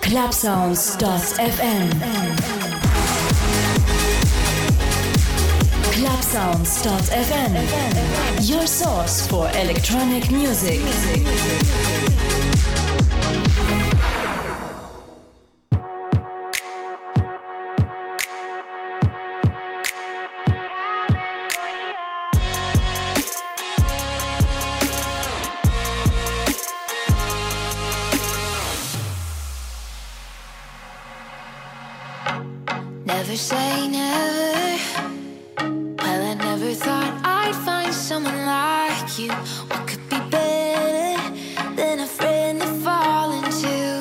Clubsounds.fm. Clubsounds.fm. Your source for electronic music. Never say never. Well, I never thought I'd find someone like you. What could be better than a friend to fall into?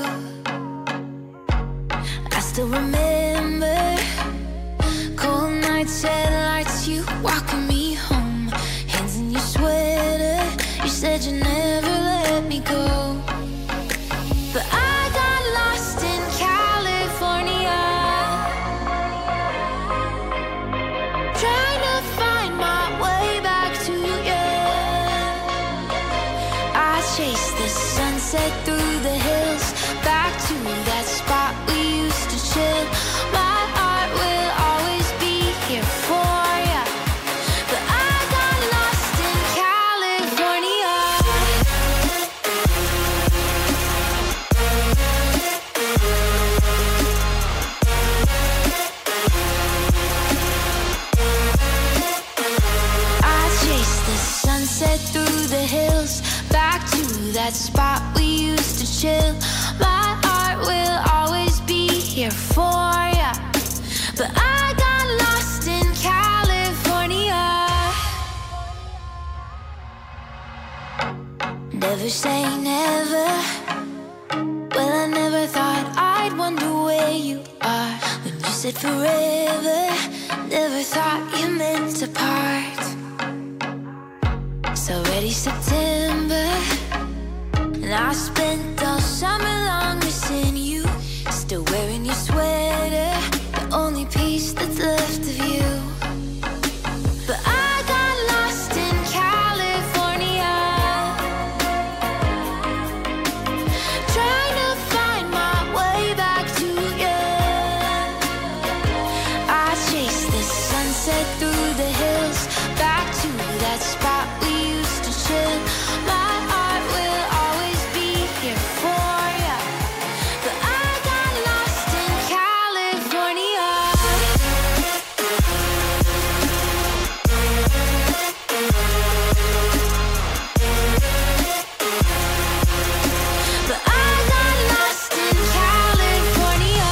I still remember cold nights, headlights, you walking me home, hands in your sweater. You said you'd never let me go, but I got lost in California, trying to find my way back to you. I chased the sunset through the hills, back to that spot we used to chill. My heart will always be here for ya, but I got lost in California. I chased the sunset through the hills, back to that spot we used to chill. My heart will always be here for ya, but I got lost in California. Never say never. Well, I never thought I'd wonder where you are when you said forever. Never thought you meant to part. It's already September, and I spent all summer long missing you. Still wearing your sweater, the only piece that's left of you. But I got lost in California, trying to find my way back to you. I chased the sunset through the hills, back to that spot we used to chill. My heart will always be here for ya, but I got lost in California. But I got lost in California.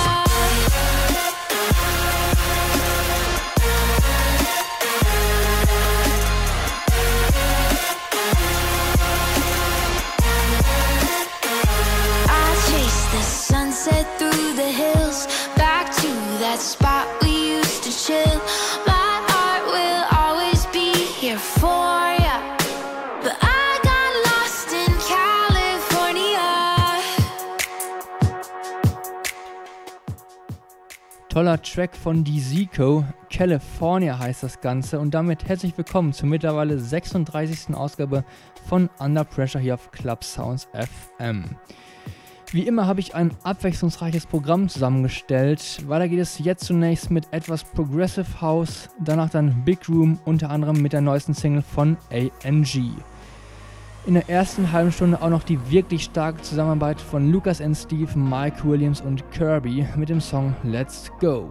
I chased the sunset through the hills, back to that spot we used to chill. My heart will always be here for ya, but I got lost in California. Toller Track von DeZico, California heißt das Ganze, und damit herzlich willkommen zur mittlerweile 36. Ausgabe von Under Pressure hier auf Club Sounds FM. Wie immer habe ich ein abwechslungsreiches Programm zusammengestellt. Weiter geht es jetzt zunächst mit etwas Progressive House, danach dann Big Room, unter anderem mit der neuesten Single von ANG. In der ersten halben Stunde auch noch die wirklich starke Zusammenarbeit von Lucas and Steve, Mike Williams und Kirby mit dem Song Let's Go.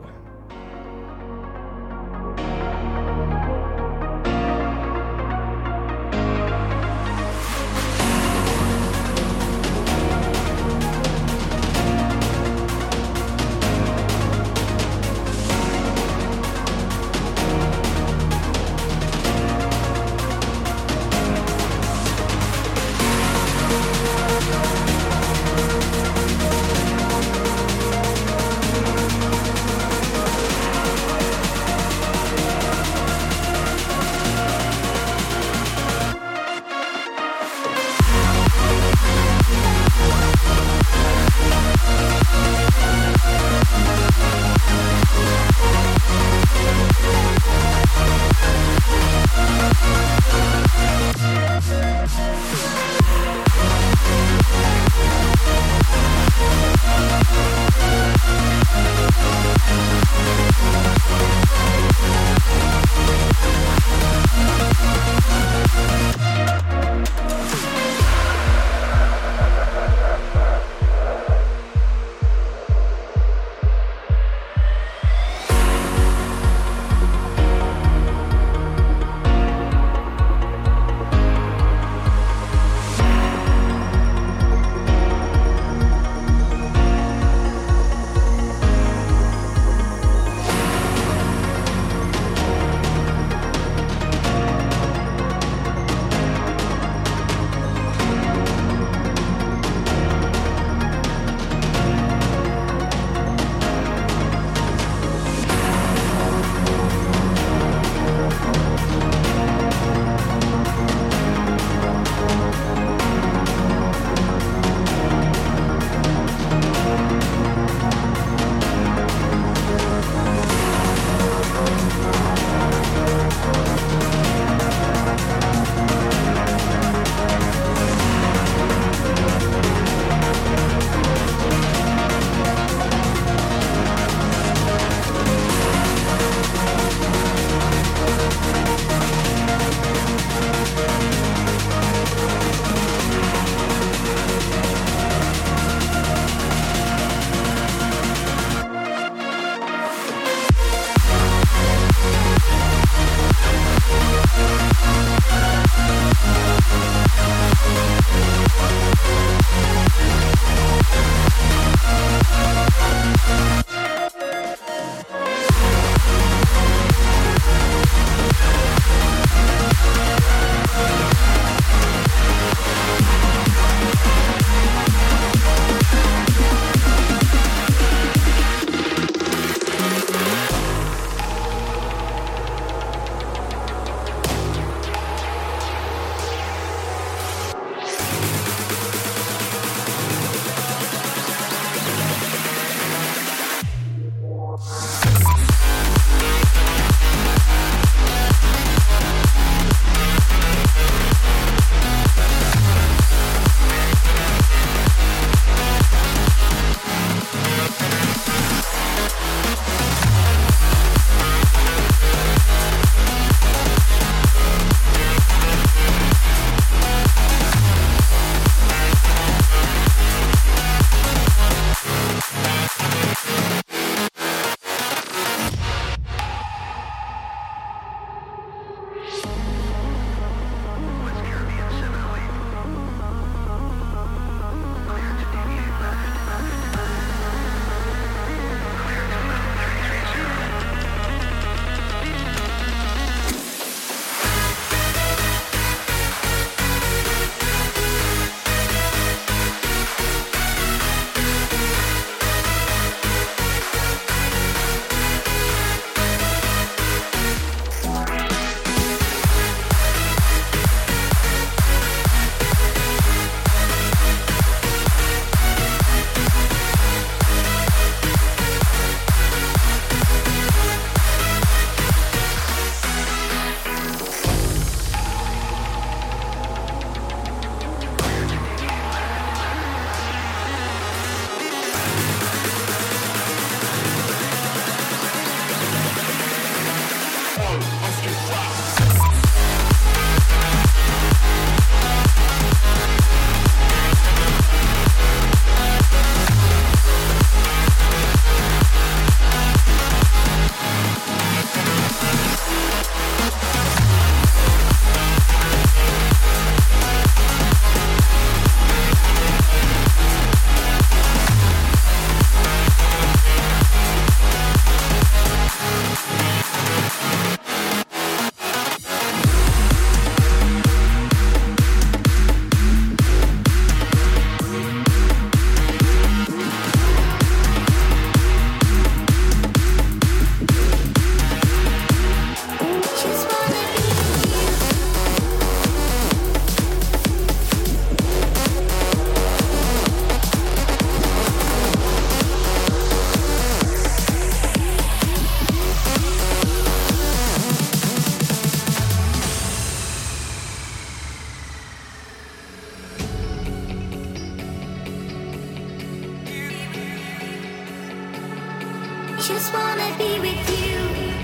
Just wanna be with you.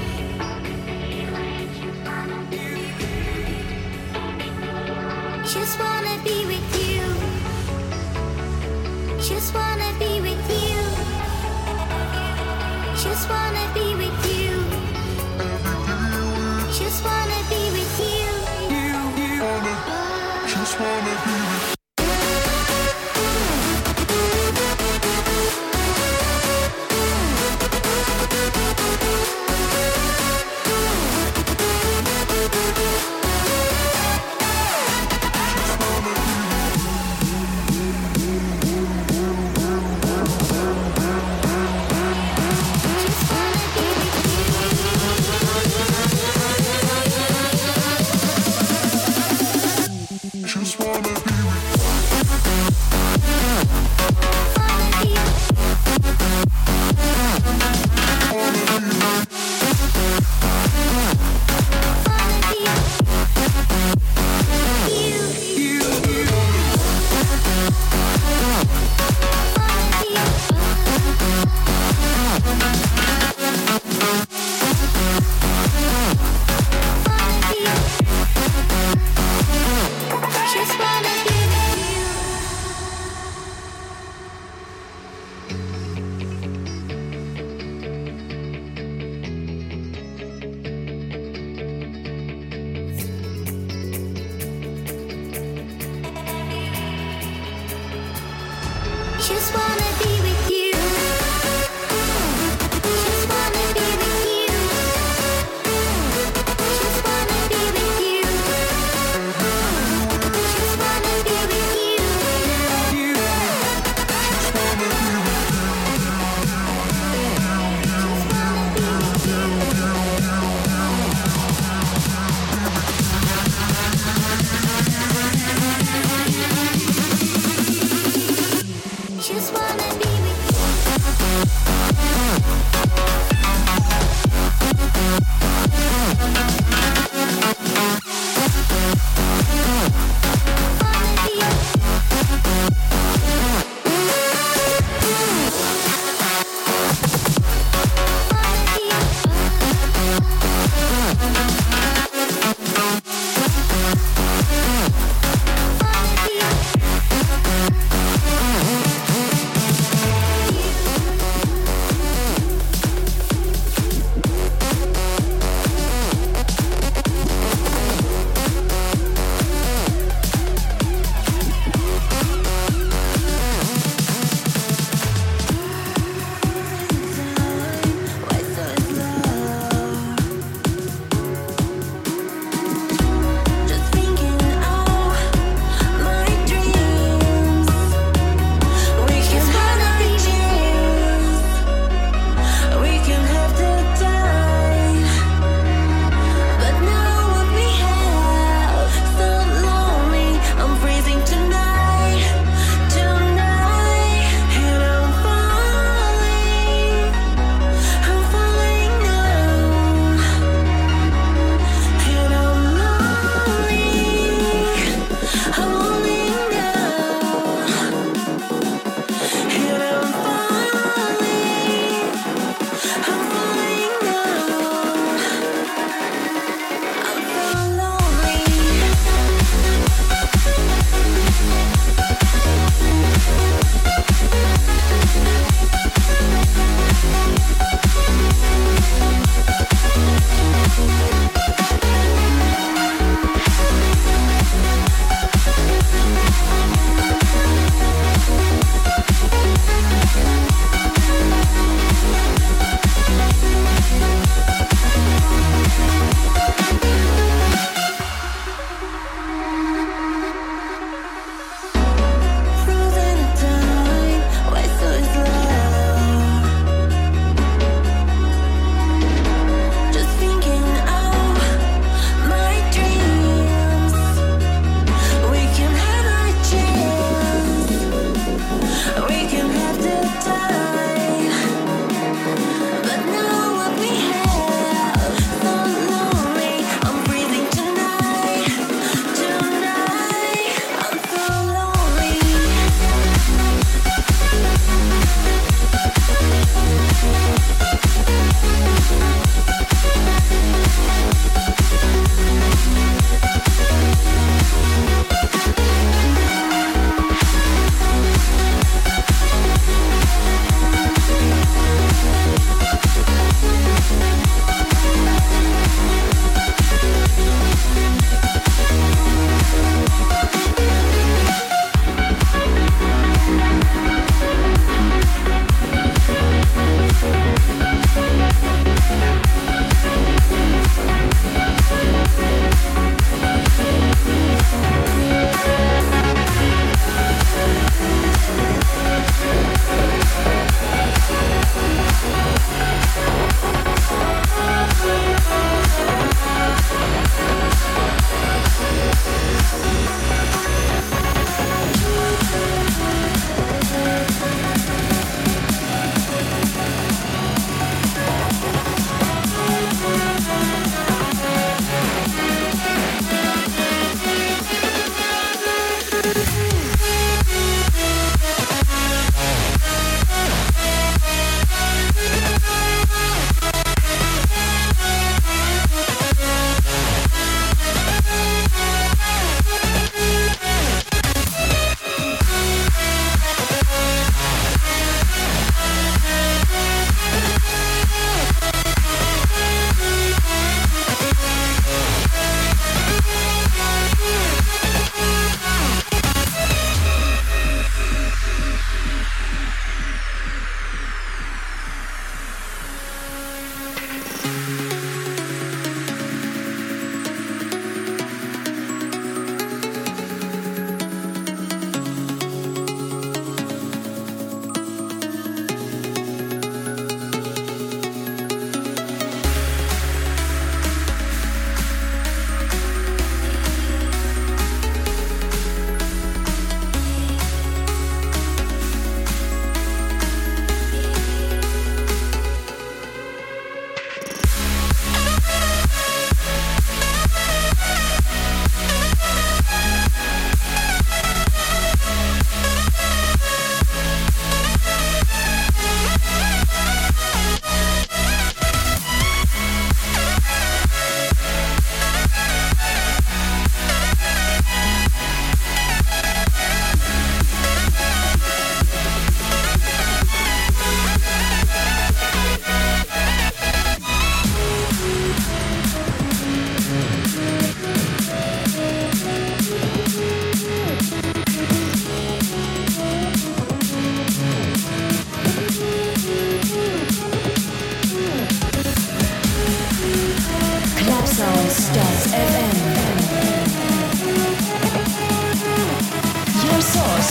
Just wanna be with you. Just wanna be with you. Just wanna be with you. Just wanna be with you. Just wanna be with you. Just wanna be with you. Just wanna be with you. Just wanna be with you. Just wanna be with you. Just wanna be with you. Just wanna be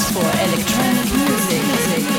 source for electronic music.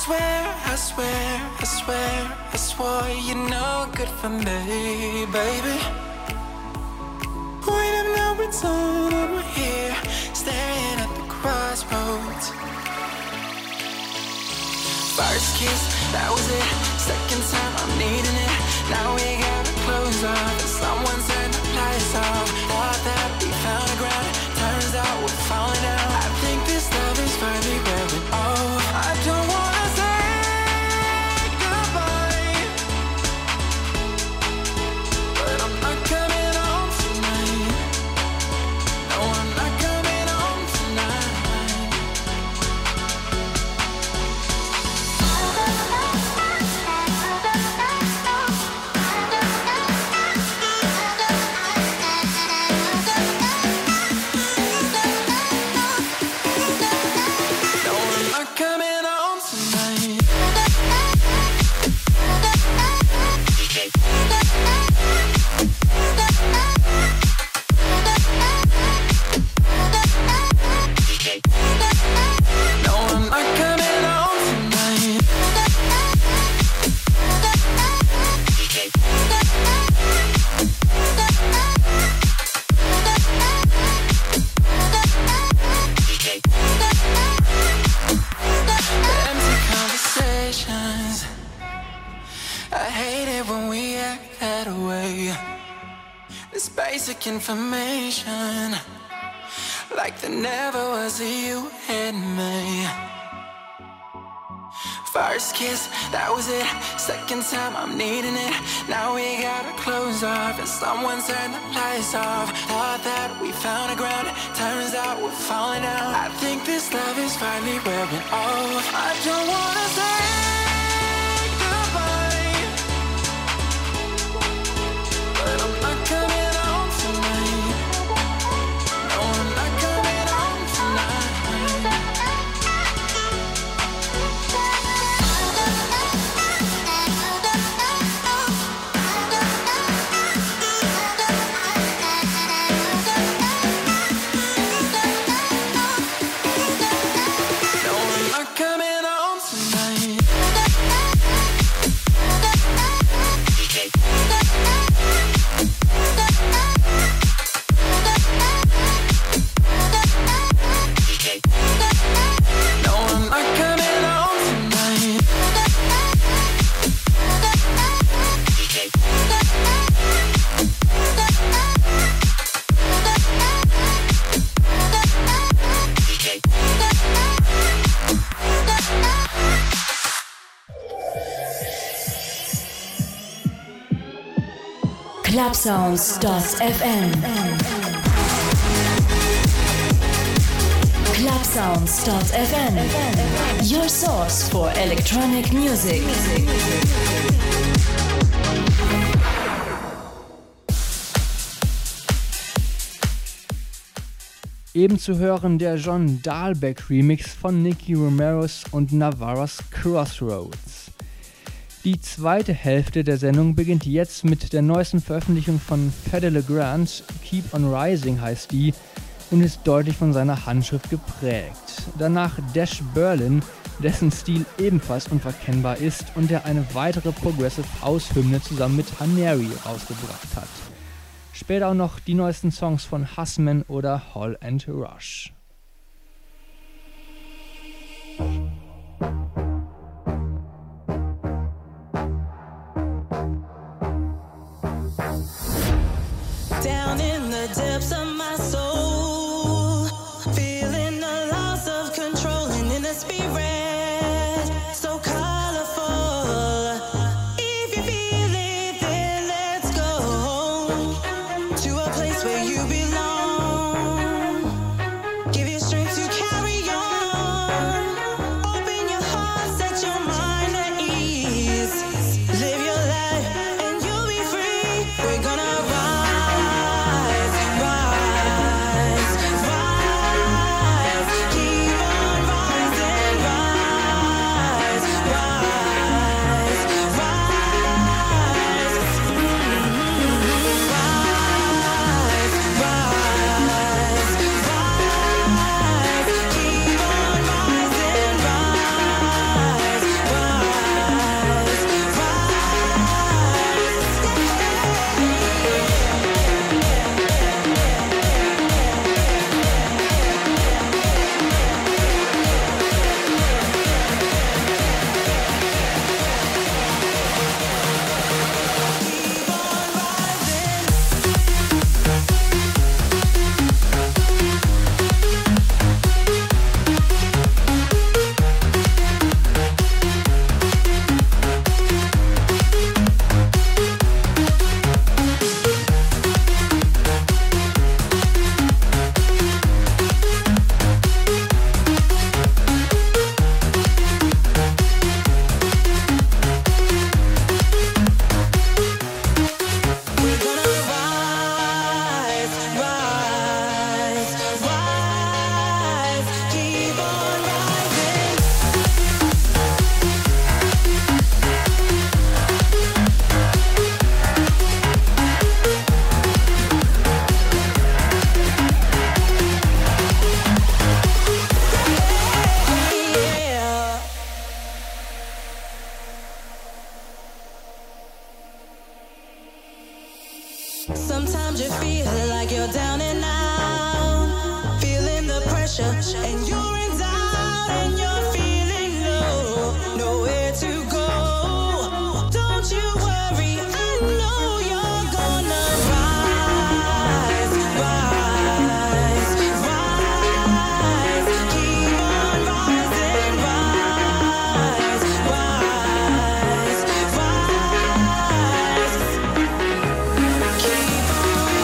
I swore you're no good for me, baby. Wait, I'm now return, I'm here, staring at the crossroads. First kiss, that was it. Second time, I'm needing it. Now we gotta close up. Someone turned the lights off. Thought that we found the ground. Turns out we're falling out. I think this love is finally wearing off. I don't wanna say goodbye, but I'm not coming home tonight. No, I'm not coming home tonight. Information like there never was a you and me. First kiss, that was it. Second time, I'm needing it. Now we gotta close off and someone turned the lights off. Thought that we found the ground. Turns out we're falling out. I think this love is finally wearing off. I don't wanna say goodbye, but I'm not coming. Clubsounds.fm. Clubsounds.fm. Your source for electronic music. Eben zu hören der John Dahlbeck Remix von Nicky Romero's und Navarro's Crossroads. Die zweite Hälfte der Sendung beginnt jetzt mit der neuesten Veröffentlichung von Fedde Le Grand. Keep on Rising heißt die und ist deutlich von seiner Handschrift geprägt. Danach Dash Berlin, dessen Stil ebenfalls unverkennbar ist und der eine weitere Progressive House-Hymne zusammen mit Haneri rausgebracht hat. Später auch noch die neuesten Songs von Husman oder Hall and Rush. Down in the depths of my soul, feeling the loss of control, and in the spirit, so colorful. If you feel it, then let's go to a place where you belong. Give you strength to carry on. Open your heart, set your mind at ease. Live your life and you'll be free. We're gonna rise. Sometimes you feel like you're down and out, feeling the pressure, and you're in doubt, and you're feeling low, nowhere to go. Don't you worry, I know you're gonna rise, rise, rise. Keep on rising, rise, rise, rise. Keep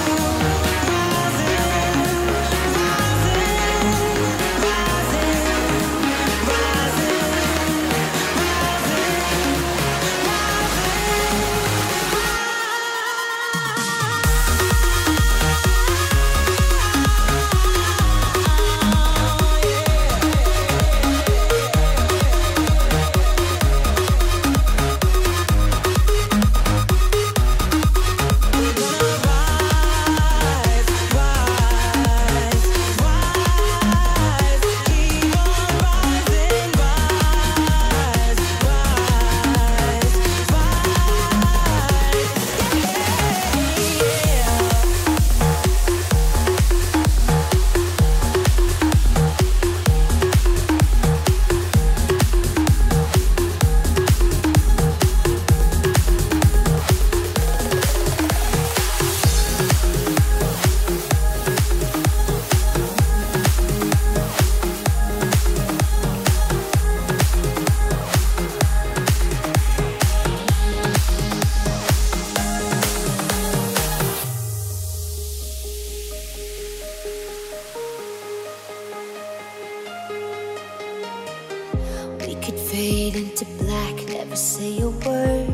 we could fade into black, never say a word.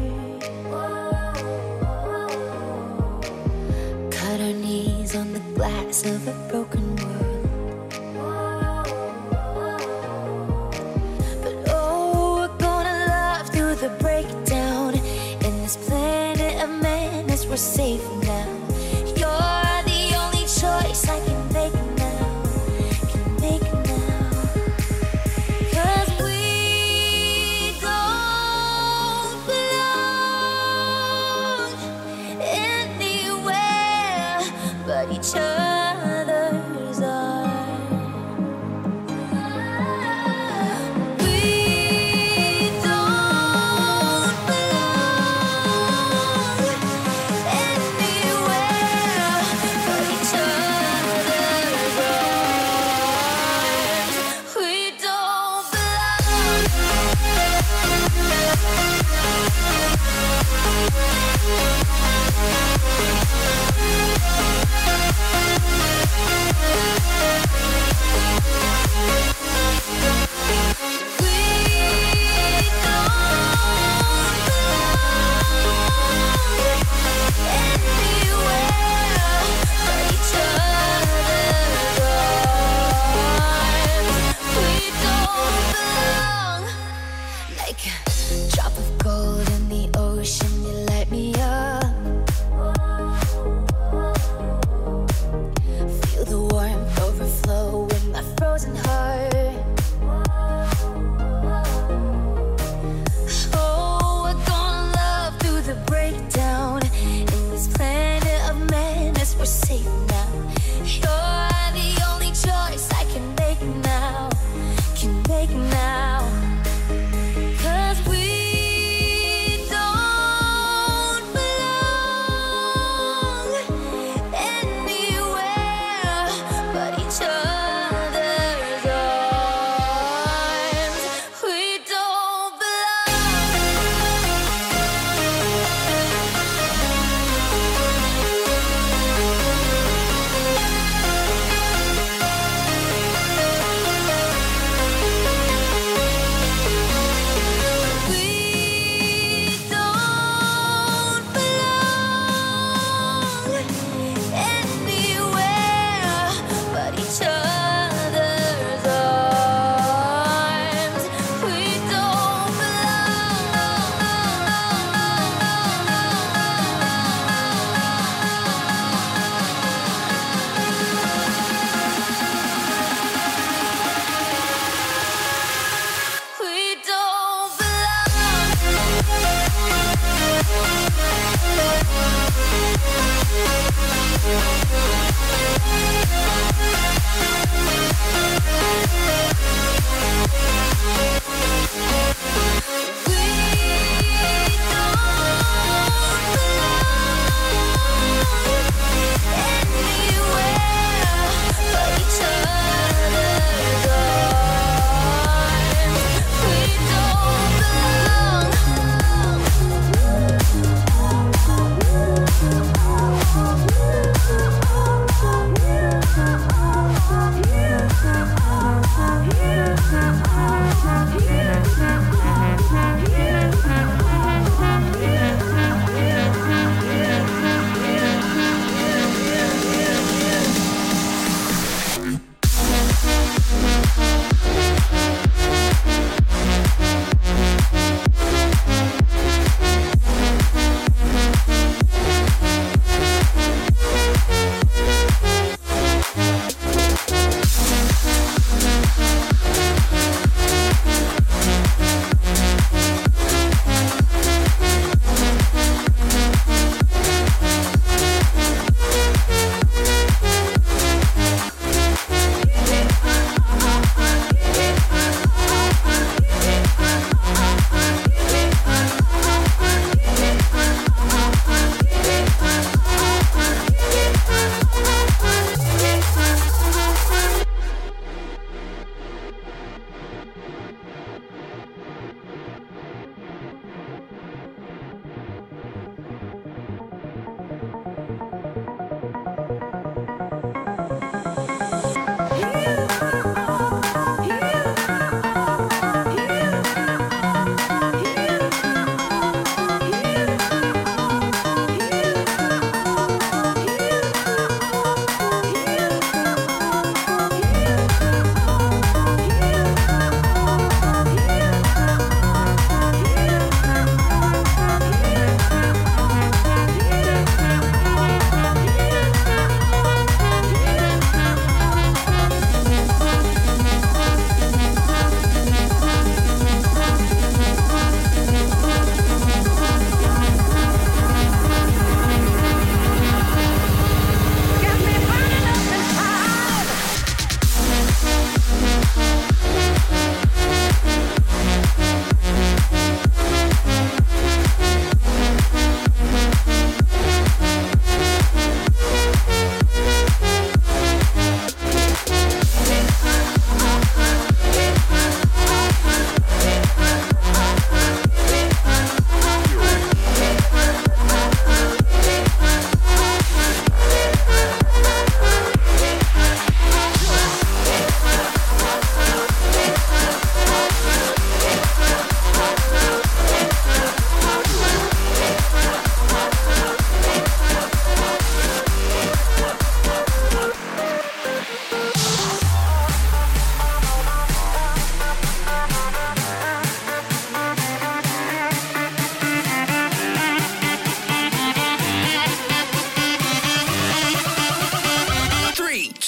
Cut our knees on the glass of a broken world. But oh, we're gonna love through the breakdown. In this planet of madness, we're safe now. You're the only choice I can make now, can make now. 'Cause we don't belong anywhere but each other's arms. We don't belong anywhere but each other's arms. We don't belong.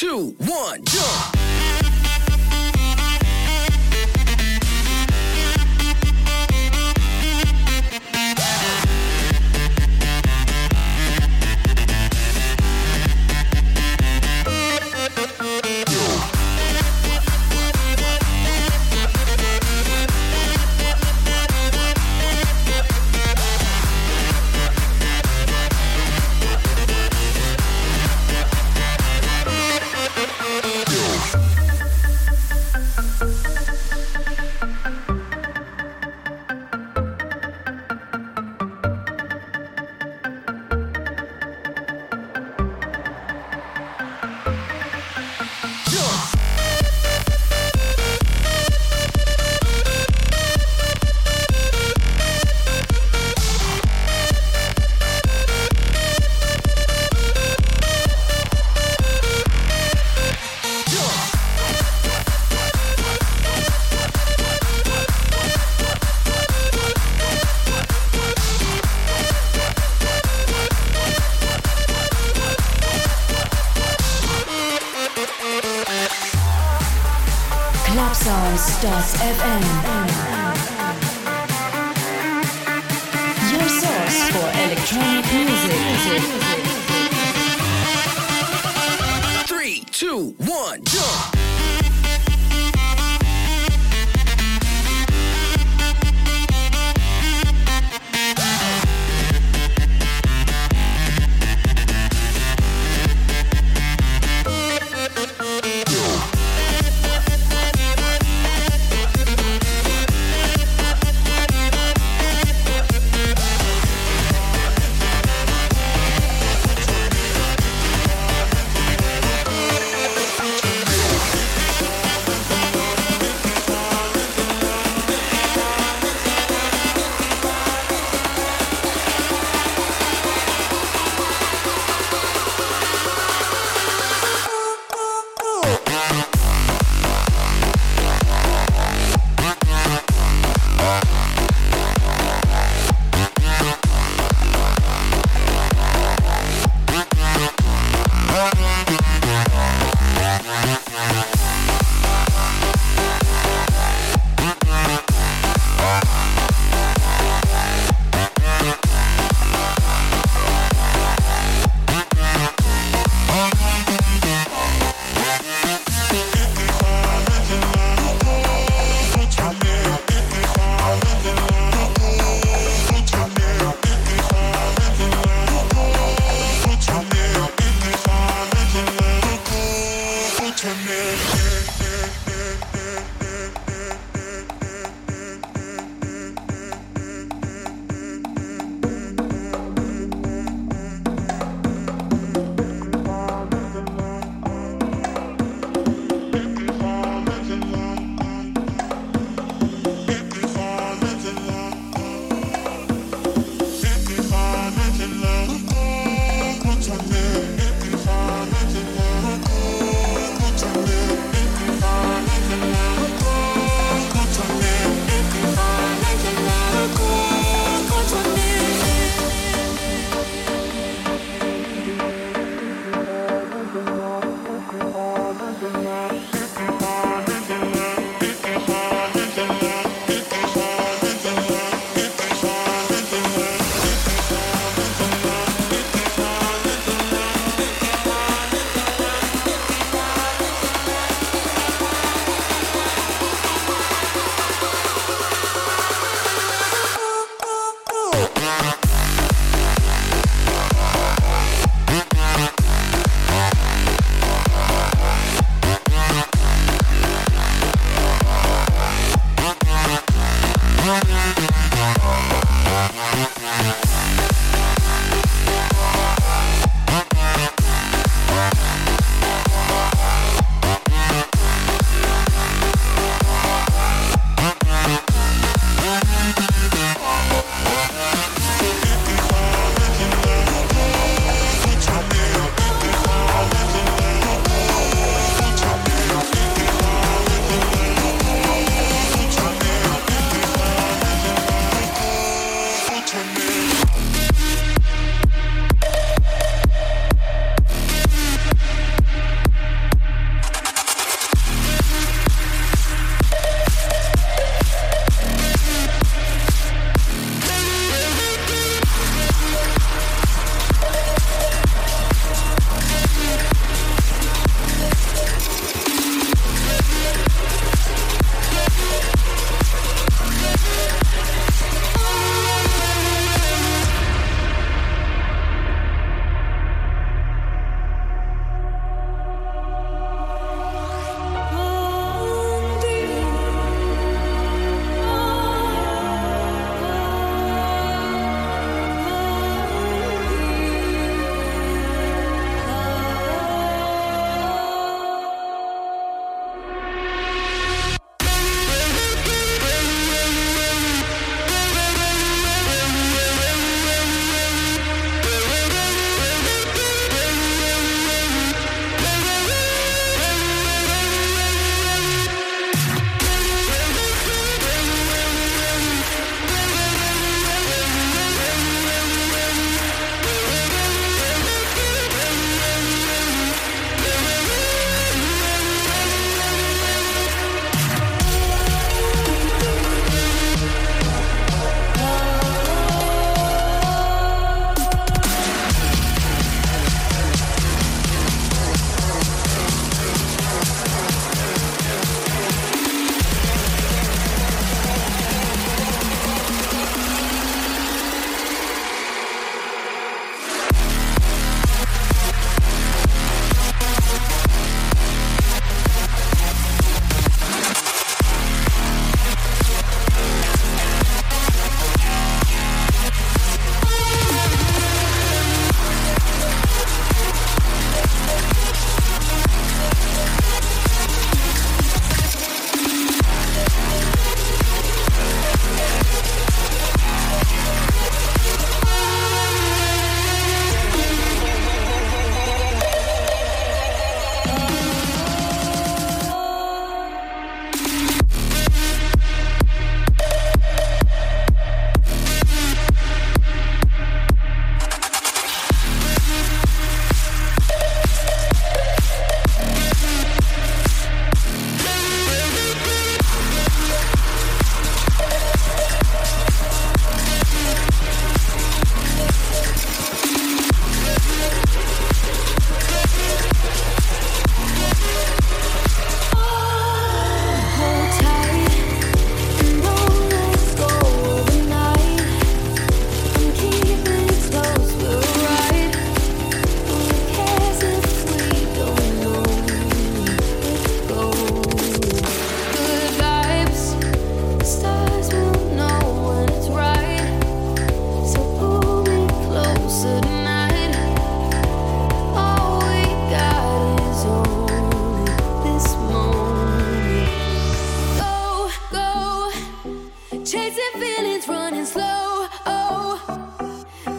2, 1, jump! FM. Your source for electronic music. 3, 2, 1, jump!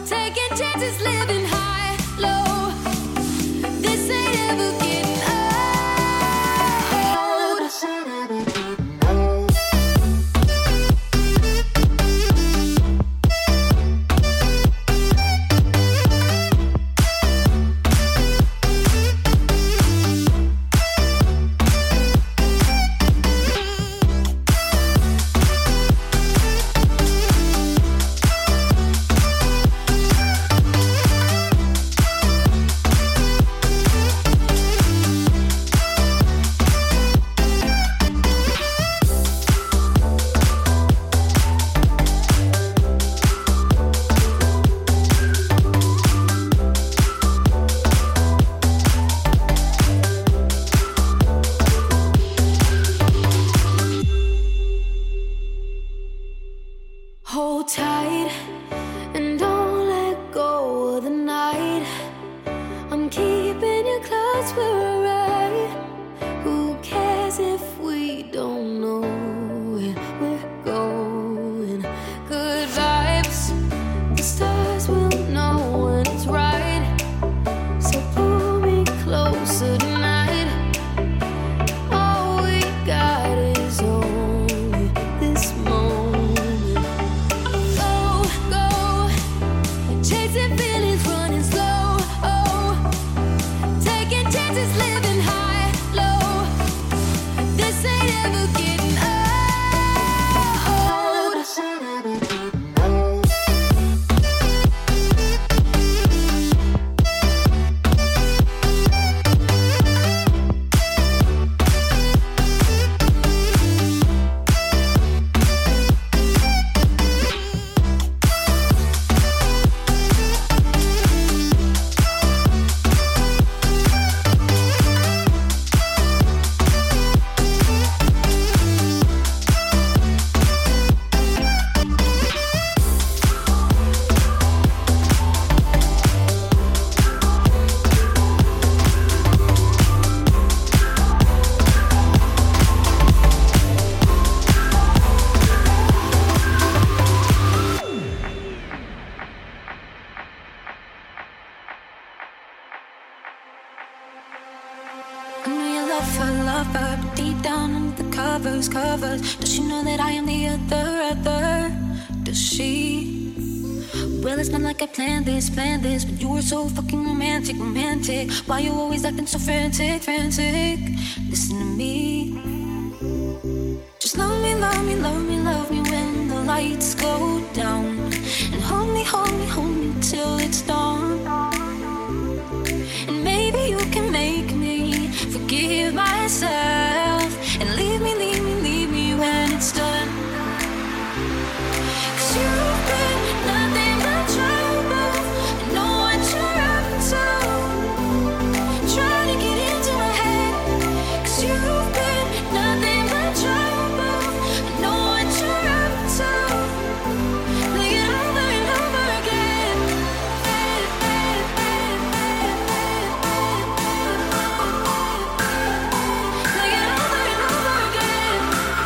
taking chances, living high, low. This ain't ever getting old. This ain't ever getting old. Hold tight and don't let go of the night. I'm keeping you close for a ride. Who cares if we don't know where we're going? Good vibes, the stars will know when it's right. So pull me closer tonight. All we got is only this moment. Chasing feelings, running slow. Oh, taking chances, living high, low. This ain't ever getting old. This ain't ever getting old. I know you love her, but deep down under the covers. Does she know that I am the other? Does she? Well, it's not like I planned this, but you were so fucking romantic. Why you always acting so frantic? Listen to me. Just love me when the lights go down, and hold me till it's dawn. And maybe you can make me forgive myself and leave me when it's done. 'Cause you've been nothing but trouble. I know what you're up to, trying to get into my head. 'Cause you've been nothing but trouble. I know what you're up to, play it over and over again. Play it over and over again.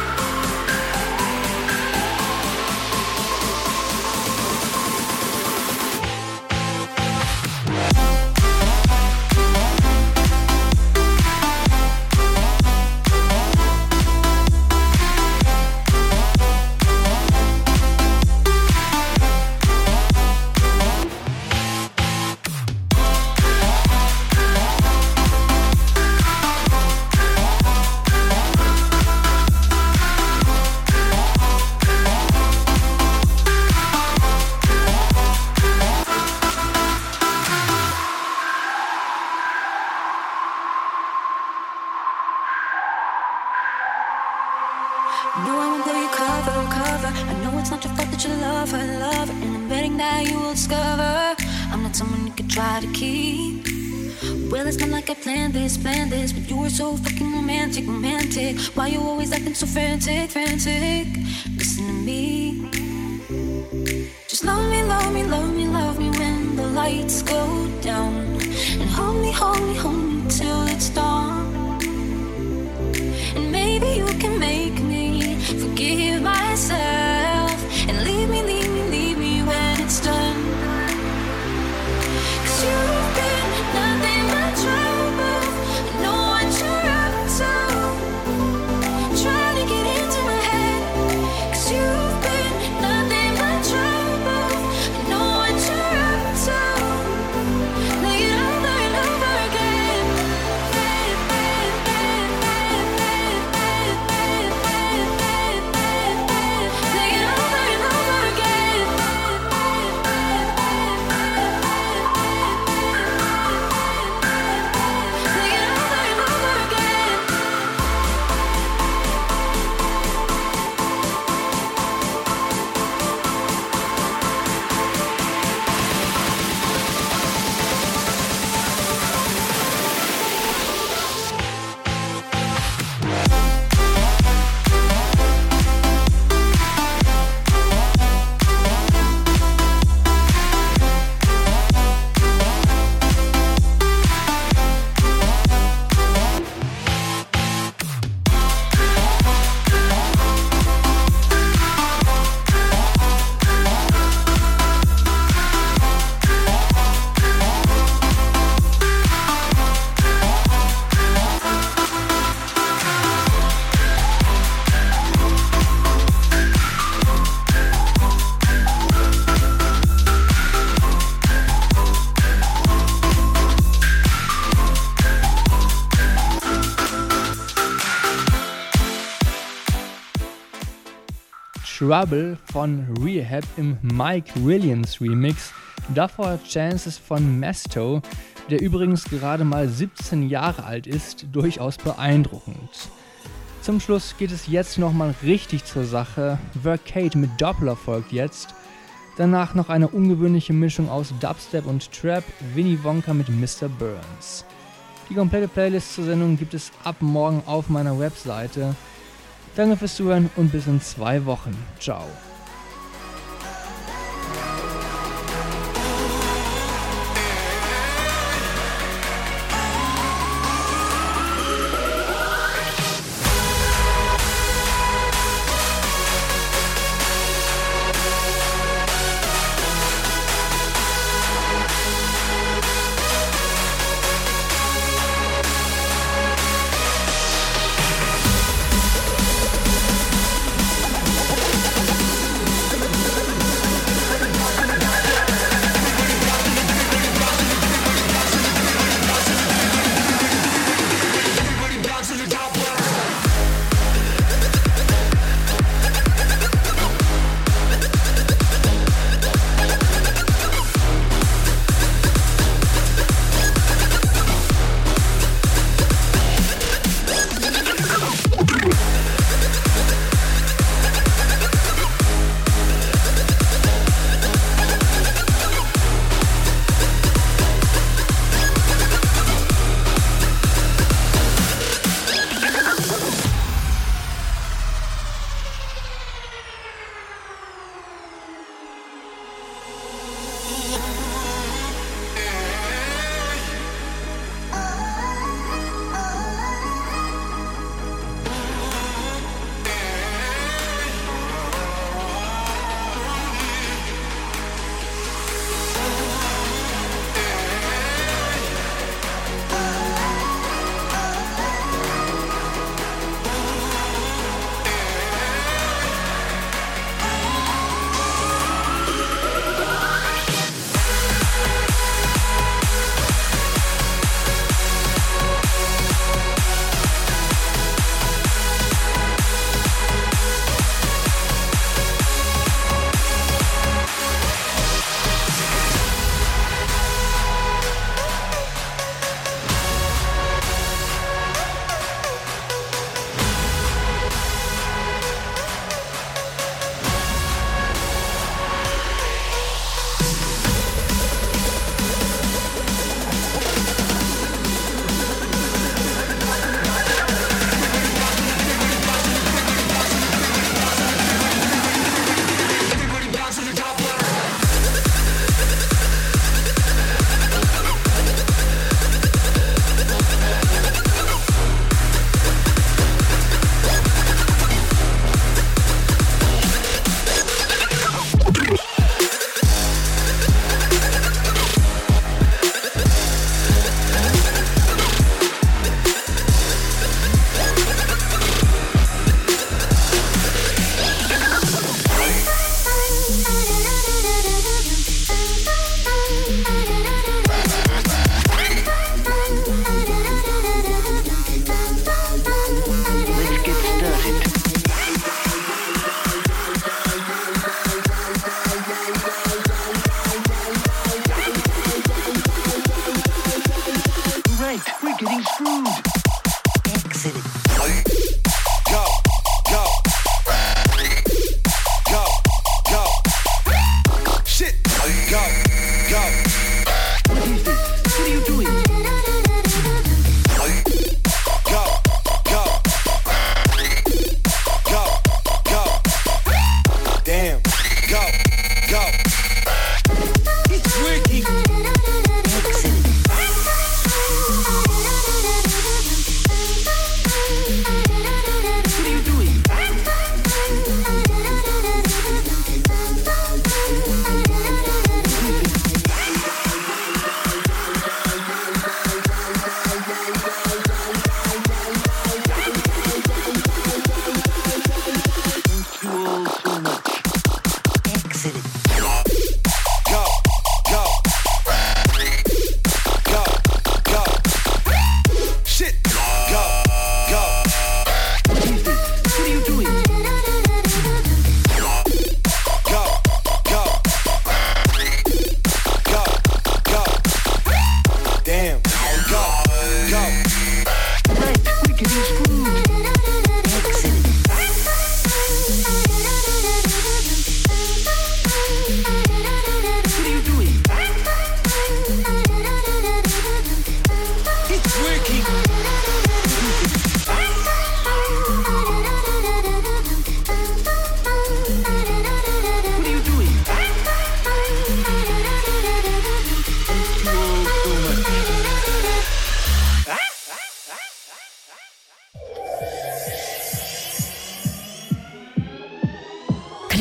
No, I won't blow your cover. I know it's not your fault that you love her. And I'm betting that you will discover I'm not someone you could try to keep. Well, it's not like I planned this, but you were so fucking romantic. Why you always acting so frantic? Listen to me. Just love me when the lights go down, and hold me till it's dawn. And maybe you can make me forgive myself and leave me when it's done. Trouble von Rehab im Mike Williams Remix. Davor Chances von Mesto, der übrigens gerade mal 17 Jahre alt ist, durchaus beeindruckend. Zum Schluss geht es jetzt nochmal richtig zur Sache. Vercade mit Doppler folgt jetzt. Danach noch eine ungewöhnliche Mischung aus Dubstep und Trap, Winnie Wonka mit Mr. Burns. Die komplette Playlist zur Sendung gibt es ab morgen auf meiner Webseite. Danke fürs Zuhören und bis in 2 Wochen. Ciao.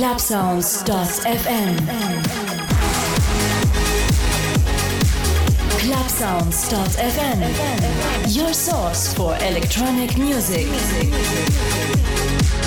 Clubsounds.fm. Clubsounds.fm. Your source for electronic music.